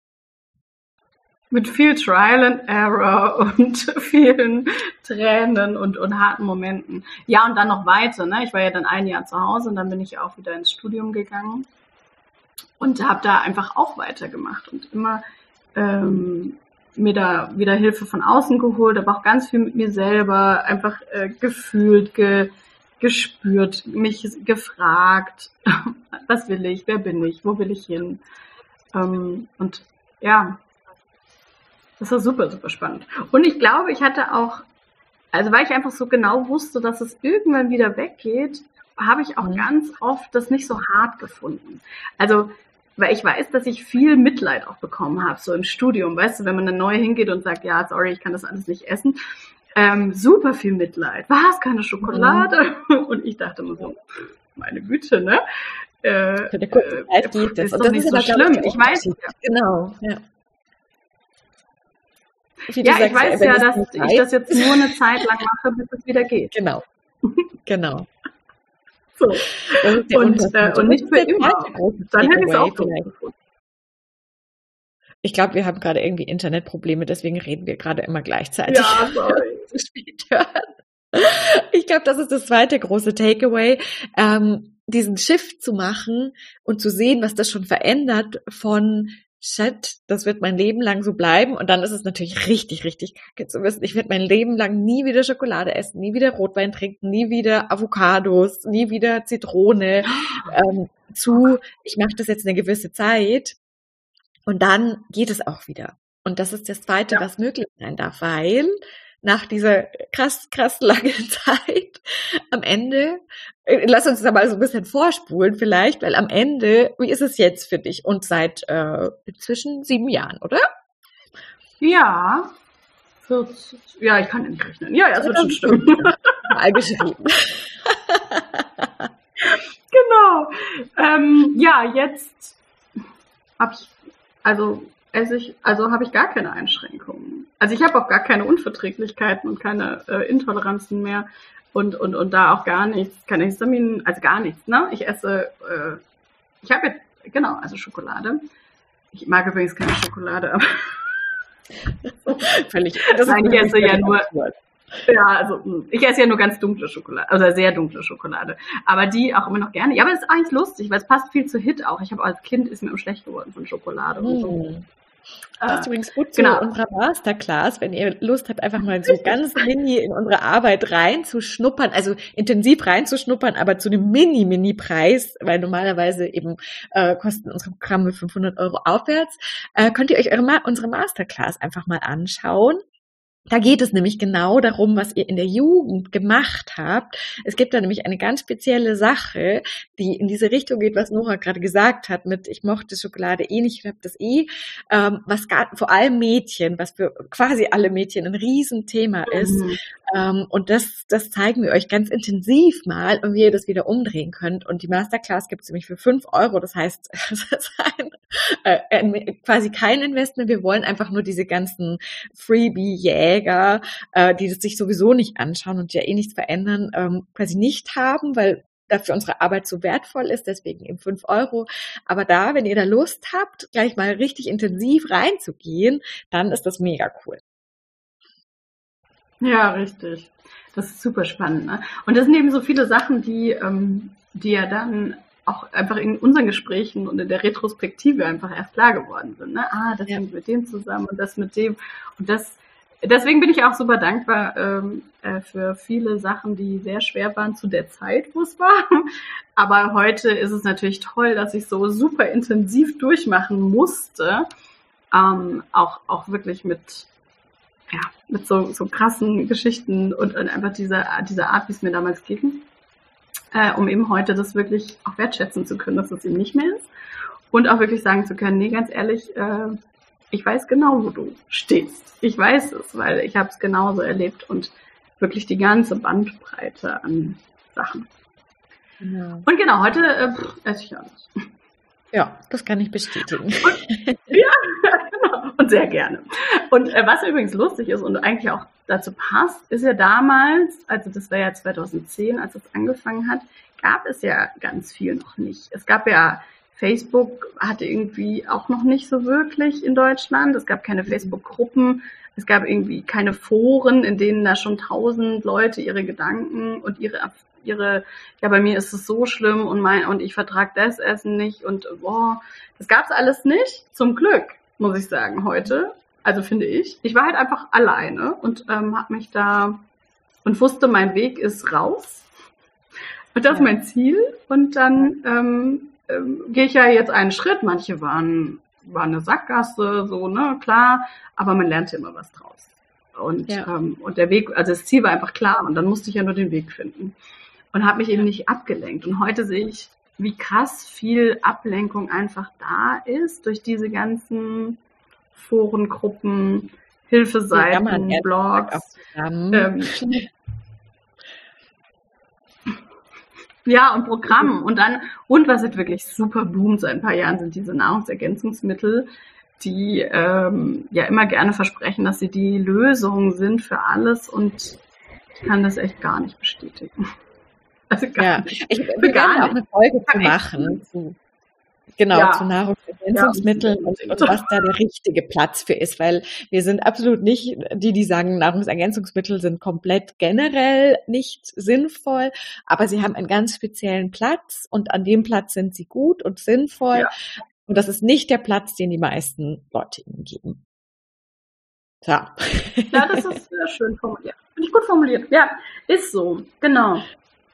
Mit viel Trial and Error und vielen Tränen und, und harten Momenten. Ja, und dann noch weiter. Ne? Ich war ja dann ein Jahr zu Hause und dann bin ich auch wieder ins Studium gegangen und habe da einfach auch weitergemacht und immer ähm, mir da wieder Hilfe von außen geholt, aber auch ganz viel mit mir selber einfach äh, gefühlt, ge, gespürt, mich gefragt, was will ich, wer bin ich, wo will ich hin? Ähm, und ja, das war super, super spannend. Und ich glaube, ich hatte auch, also weil ich einfach so genau wusste, dass es irgendwann wieder weggeht, habe ich auch mhm. ganz oft das nicht so hart gefunden. Also, weil ich weiß, dass ich viel Mitleid auch bekommen habe, so im Studium, weißt du, wenn man dann neu hingeht und sagt, ja, sorry, ich kann das alles nicht essen, ähm, super viel Mitleid. Was, keine Schokolade? Mhm. Und ich dachte immer so, meine Güte, ne? Äh, Für eine kurze Zeit geht das. Ist doch nicht so schlimm. Ich weiß, genau, ja. Wie ja, ich weiß ja, dass ich das jetzt nur eine Zeit lang mache, bis es wieder geht. Genau, genau. So. Und, äh, und nicht für immer. Dann hätte ich es auch gefunden. Ich glaube, wir haben gerade irgendwie Internetprobleme, deswegen reden wir gerade immer gleichzeitig. Ja, sorry. Ich glaube, das ist das zweite große Takeaway, ähm, diesen Shift zu machen und zu sehen, was das schon verändert von Shit, das wird mein Leben lang so bleiben und dann ist es natürlich richtig, richtig kacke zu wissen, ich werde mein Leben lang nie wieder Schokolade essen, nie wieder Rotwein trinken, nie wieder Avocados, nie wieder Zitrone, ähm, zu, ich mache das jetzt eine gewisse Zeit und dann geht es auch wieder. Und das ist das Zweite, ja. was möglich sein darf, weil nach dieser krass, krass langen Zeit am Ende, lass uns da mal so ein bisschen vorspulen vielleicht, weil am Ende, wie ist es jetzt für dich? Und seit äh, inzwischen sieben Jahren, oder? Ja, vierzig, ja, ich kann ja nicht rechnen. Ja, ja, das wird schon stimmen. Mal geschrieben. Genau. Ähm, ja, jetzt habe ich, also esse ich, also habe ich gar keine Einschränkungen. Also ich habe auch gar keine Unverträglichkeiten und keine äh, Intoleranzen mehr und und und da auch gar nichts, keine Histaminen, also gar nichts. Ne, ich esse, äh, ich habe jetzt genau, also Schokolade. Ich mag übrigens keine Schokolade, aber völlig. Das Nein, ich esse ja nur. Ja, also ich esse ja nur ganz dunkle Schokolade, also sehr dunkle Schokolade. Aber die auch immer noch gerne. Ja, aber das ist eigentlich lustig, weil es passt viel zu Hit auch. Ich habe als Kind ist mir immer schlecht geworden von Schokolade und so. Das ist übrigens gut zu genau. unserer Masterclass, wenn ihr Lust habt, einfach mal so ganz mini in unsere Arbeit reinzuschnuppern, also intensiv reinzuschnuppern, aber zu einem Mini-Mini-Preis, weil normalerweise eben äh, kosten unsere Programme fünfhundert Euro aufwärts, äh, könnt ihr euch eure Ma- unsere Masterclass einfach mal anschauen. Da geht es nämlich genau darum, was ihr in der Jugend gemacht habt. Es gibt da nämlich eine ganz spezielle Sache, die in diese Richtung geht, was Nora gerade gesagt hat, mit ich mochte Schokolade eh nicht, ich hab das eh, ähm, was gar, vor allem Mädchen, was für quasi alle Mädchen ein Riesenthema ist. Mhm. Ähm, und das, das zeigen wir euch ganz intensiv mal und wie ihr das wieder umdrehen könnt. Und die Masterclass gibt es nämlich für fünf Euro. Das heißt, es ist ein, äh, ein, quasi kein Investment. Wir wollen einfach nur diese ganzen Freebie-Jäger, äh, die das sich sowieso nicht anschauen und ja eh nichts verändern, ähm, quasi nicht haben, weil dafür unsere Arbeit so wertvoll ist, deswegen eben fünf Euro. Aber da, wenn ihr da Lust habt, gleich mal richtig intensiv reinzugehen, dann ist das mega cool. Ja, richtig. Das ist super spannend. Ne? Und das sind eben so viele Sachen, die, ähm, die ja dann auch einfach in unseren Gesprächen und in der Retrospektive einfach erst klar geworden sind. Ne? Ah, das Ja. hängt mit dem zusammen und das mit dem. Und das, deswegen bin ich auch super dankbar ähm, äh, für viele Sachen, die sehr schwer waren zu der Zeit, wo es war. Aber heute ist es natürlich toll, dass ich so super intensiv durchmachen musste. Ähm, auch, auch wirklich mit ja, mit so, so krassen Geschichten und einfach dieser, dieser Art, wie es mir damals ging, äh, um eben heute das wirklich auch wertschätzen zu können, dass es eben nicht mehr ist und auch wirklich sagen zu können, nee, ganz ehrlich, äh, ich weiß genau, wo du stehst. Ich weiß es, weil ich habe es genauso erlebt und wirklich die ganze Bandbreite an Sachen. Genau. Und genau, heute äh, pff, esse ich alles. Ja, das kann ich bestätigen. Und, ja, genau. Und sehr gerne. Und äh, was übrigens lustig ist und eigentlich auch dazu passt, ist ja damals, also das war ja zweitausendzehn, als es angefangen hat, gab es ja ganz viel noch nicht. Es gab ja, Facebook hatte irgendwie auch noch nicht so wirklich in Deutschland. Es gab keine Facebook-Gruppen. Es gab irgendwie keine Foren, in denen da schon tausend Leute ihre Gedanken und ihre ihre, ja, bei mir ist es so schlimm und mein, und ich vertrage das Essen nicht und boah, das gab's alles nicht, zum Glück, muss ich sagen, heute, also finde ich. Ich war halt einfach alleine und ähm, habe mich da und wusste, mein Weg ist raus und das ist mein Ziel und dann ähm, ähm, gehe ich ja jetzt einen Schritt, manche waren, war eine Sackgasse, so, ne, klar, aber man lernt ja immer was draus. Und, ja. ähm, und der Weg, also das Ziel war einfach klar und dann musste ich ja nur den Weg finden. Und habe mich eben nicht abgelenkt. Und heute sehe ich, wie krass viel Ablenkung einfach da ist durch diese ganzen Foren, Gruppen, Hilfeseiten, ja, Blogs. Ähm, ja, und Programmen. Und dann, und was halt wirklich super boomt seit ein paar Jahren, sind diese Nahrungsergänzungsmittel, die ähm, ja immer gerne versprechen, dass sie die Lösung sind für alles. Und ich kann das echt gar nicht bestätigen. Also gar ja, nicht. Ich will gerne auch eine Folge zu machen, zu, genau, ja. zu Nahrungsergänzungsmitteln ja. und, und was da der richtige Platz für ist, weil wir sind absolut nicht die, die sagen, Nahrungsergänzungsmittel sind komplett generell nicht sinnvoll, aber sie haben einen ganz speziellen Platz und an dem Platz sind sie gut und sinnvoll ja. und das ist nicht der Platz, den die meisten Leute ihnen geben. So. Ja, das ist sehr schön formuliert. Finde ich gut formuliert. Ja, ist so, genau.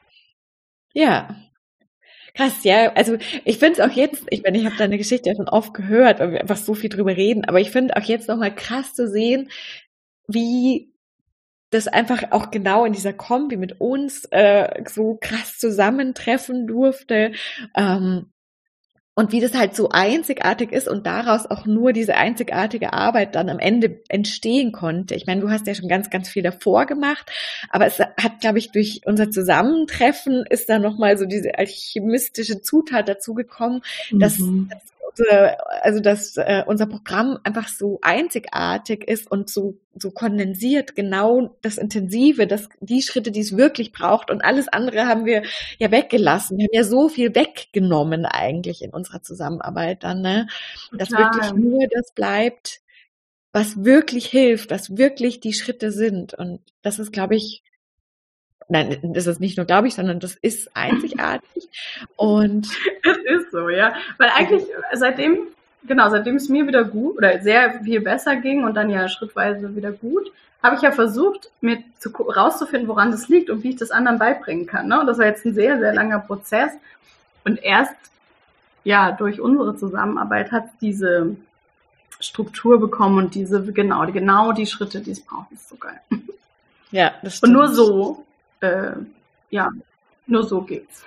Ja, krass, ja. Also ich finde es auch jetzt, ich meine, ich habe deine Geschichte ja schon oft gehört, weil wir einfach so viel drüber reden, aber ich finde auch jetzt nochmal krass zu sehen, wie das einfach auch genau in dieser Kombi mit uns äh, so krass zusammentreffen durfte. Ähm, Und wie das halt so einzigartig ist und daraus auch nur diese einzigartige Arbeit dann am Ende entstehen konnte. Ich meine, du hast ja schon ganz, ganz viel davor gemacht, aber es hat, glaube ich, durch unser Zusammentreffen ist da nochmal so diese alchemistische Zutat dazugekommen, mhm. dass, dass unsere, also dass äh, unser Programm einfach so einzigartig ist und so so kondensiert, genau das Intensive, das, die Schritte, die es wirklich braucht und alles andere haben wir ja weggelassen. Wir haben ja so viel weggenommen eigentlich in unserer Zusammenarbeit dann, ne? Dass Klar. wirklich nur das bleibt, was wirklich hilft, was wirklich die Schritte sind. Und das ist, glaube ich, nein, das ist nicht nur, glaube ich, sondern das ist einzigartig. Und es ist so, ja. Weil eigentlich seitdem Genau, seitdem es mir wieder gut oder sehr viel besser ging und dann ja schrittweise wieder gut, habe ich ja versucht, mir zu, rauszufinden, woran das liegt und wie ich das anderen beibringen kann. Ne? Und das war jetzt ein sehr, sehr langer Prozess. Und erst ja durch unsere Zusammenarbeit hat diese Struktur bekommen und diese, genau, die, genau die Schritte, die es braucht, ist so geil. Ja, das stimmt. Und nur so, äh, ja, nur so geht's.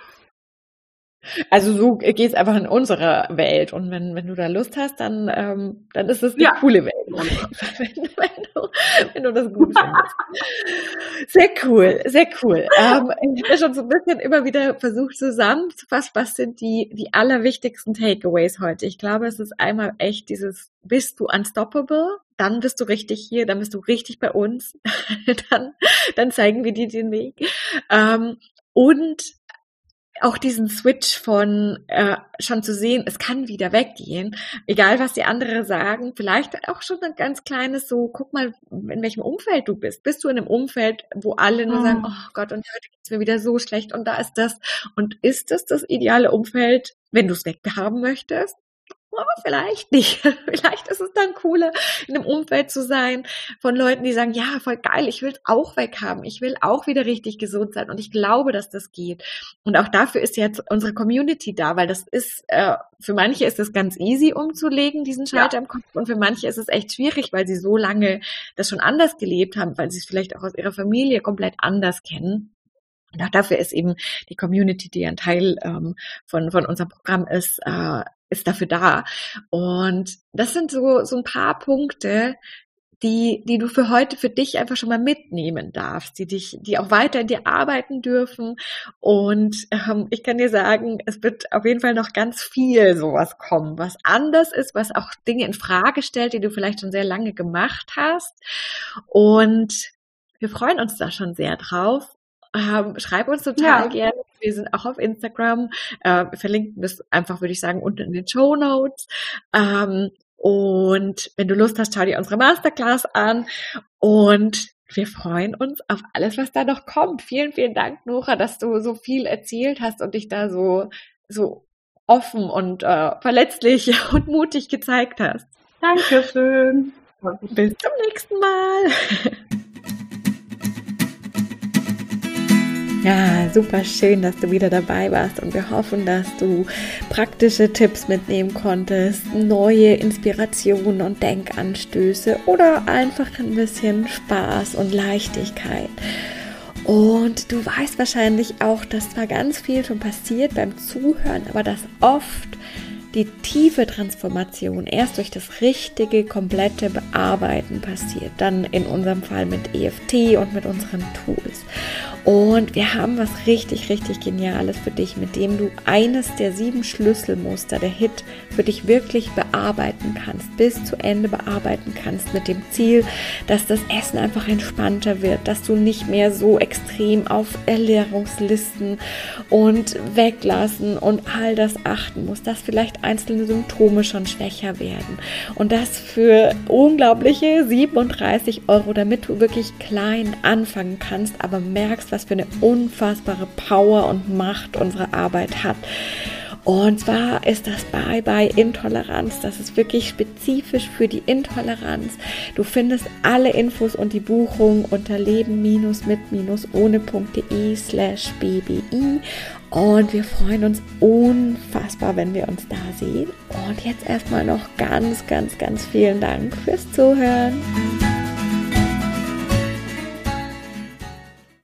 Also so geht's einfach in unserer Welt. Und wenn, wenn du da Lust hast, dann, ähm, dann ist es eine Ja. coole Welt. wenn, wenn, du, wenn du das gut findest. Sehr cool, sehr cool. Ähm, ich habe ja schon so ein bisschen immer wieder versucht zusammenzufassen, was sind die, die allerwichtigsten Takeaways heute. Ich glaube, es ist einmal echt dieses, bist du unstoppable? Dann bist du richtig hier, dann bist du richtig bei uns. dann, dann zeigen wir dir den Weg. Ähm, und auch diesen Switch von äh, schon zu sehen, es kann wieder weggehen, egal was die anderen sagen, vielleicht auch schon ein ganz kleines so, guck mal, in welchem Umfeld du bist. Bist du in einem Umfeld, wo alle nur Mhm. sagen, oh Gott, und heute geht's mir wieder so schlecht und da ist das. Und ist das das ideale Umfeld, wenn du es weghaben möchtest? Aber vielleicht nicht. Vielleicht ist es dann cooler, in einem Umfeld zu sein von Leuten, die sagen, ja, voll geil, ich will es auch weghaben. Ich will auch wieder richtig gesund sein. Und ich glaube, dass das geht. Und auch dafür ist jetzt unsere Community da, weil das ist, äh, für manche ist es ganz easy umzulegen, diesen Schalter Ja. im Kopf. Und für manche ist es echt schwierig, weil sie so lange das schon anders gelebt haben, weil sie es vielleicht auch aus ihrer Familie komplett anders kennen. Und auch dafür ist eben die Community, die ein Teil ähm, von, von unserem Programm ist, äh, ist dafür da. Und das sind so, so ein paar Punkte, die, die du für heute für dich einfach schon mal mitnehmen darfst, die dich, die auch weiter in dir arbeiten dürfen. Und ähm, ich kann dir sagen, es wird auf jeden Fall noch ganz viel sowas kommen, was anders ist, was auch Dinge in Frage stellt, die du vielleicht schon sehr lange gemacht hast. Und wir freuen uns da schon sehr drauf. Ähm, schreib uns total Ja. gerne. Wir sind auch auf Instagram. Äh, wir verlinken das einfach, würde ich sagen, unten in den Shownotes. Ähm, und wenn du Lust hast, schau dir unsere Masterclass an. Und wir freuen uns auf alles, was da noch kommt. Vielen, vielen Dank, Nora, dass du so viel erzählt hast und dich da so, so offen und äh, verletzlich und mutig gezeigt hast. Dankeschön. Bis zum nächsten Mal. Ja, super schön, dass du wieder dabei warst und wir hoffen, dass du praktische Tipps mitnehmen konntest, neue Inspirationen und Denkanstöße oder einfach ein bisschen Spaß und Leichtigkeit. Und du weißt wahrscheinlich auch, dass zwar ganz viel schon passiert beim Zuhören, aber dass oft die tiefe Transformation erst durch das richtige, komplette Bearbeiten passiert. Dann in unserem Fall mit E F T und mit unseren Tools. Und wir haben was richtig, richtig Geniales für dich, mit dem du eines der sieben Schlüsselmuster, der Hit, für dich wirklich bearbeiten kannst, bis zu Ende bearbeiten kannst, mit dem Ziel, dass das Essen einfach entspannter wird, dass du nicht mehr so extrem auf Ernährungslisten und weglassen und all das achten musst, dass vielleicht einzelne Symptome schon schwächer werden und das für unglaubliche siebenunddreißig Euro, damit du wirklich klein anfangen kannst, aber merkst, was für eine unfassbare Power und Macht unsere Arbeit hat. Und zwar ist das Bye-Bye-Intoleranz. Das ist wirklich spezifisch für die Intoleranz. Du findest alle Infos und die Buchung unter leben-mit-ohne.de slash bbi. Und wir freuen uns unfassbar, wenn wir uns da sehen. Und jetzt erstmal noch ganz, ganz, ganz vielen Dank fürs Zuhören.